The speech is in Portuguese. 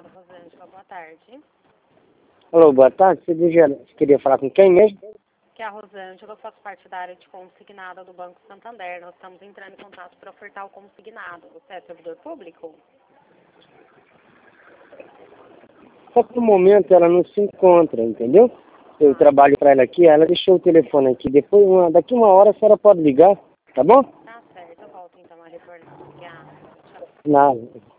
consignado, Rosângela. Boa tarde. Alô, boa tarde. Você queria falar com quem mesmo? Que é a Rosângela, eu faço parte da área de consignado do Banco Santander. Nós estamos entrando em contato para ofertar o consignado. Você é servidor público? Só que no momento ela não se encontra, entendeu? Eu trabalho para ela aqui, ela deixou o telefone aqui. Daqui uma hora a senhora pode ligar, tá bom? Tá certo, eu volto então a retornar. Obrigada. Tchau. Nada.